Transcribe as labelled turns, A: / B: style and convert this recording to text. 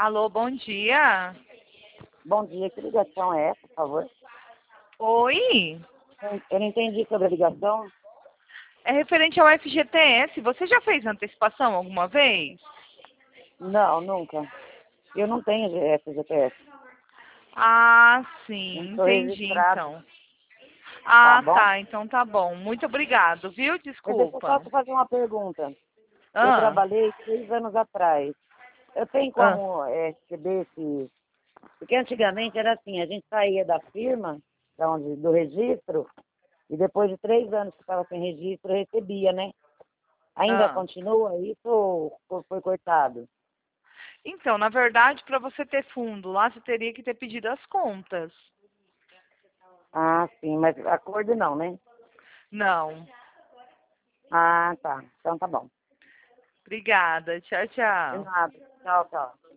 A: Alô, bom dia.
B: Bom dia, que ligação é essa, por favor?
A: Oi,
B: Eu não entendi sobre a ligação.
A: é referente ao FGTS. Você já fez antecipação alguma vez?
B: Não, nunca. Eu não tenho FGTS.
A: Ah,
B: Não
A: sim,
B: sou
A: entendi
B: registrado,
A: então.
B: tá
A: Ah,
B: bom?
A: tá, então tá bom. Muito obrigado, viu?
B: Mas deixa eu só
A: Desculpa.
B: te fazer uma pergunta. Eu
A: Ah,
B: trabalhei 6 anos atrás. Eu tenho
A: ah,
B: como receber esse... Porque antigamente era assim, a gente saía da firma, do registro, e depois de 3 anos que estava sem registro, recebia, né? Ainda
A: ah.
B: continua isso ou foi cortado?
A: Então, na verdade, para você ter fundo lá, você teria que ter pedido as contas.
B: Ah, sim, mas acordo não, né?
A: Não.
B: Ah, tá. Então tá bom.
A: Obrigada. Tchau,
B: De
A: tchau.
B: nada. Tchau, tchau.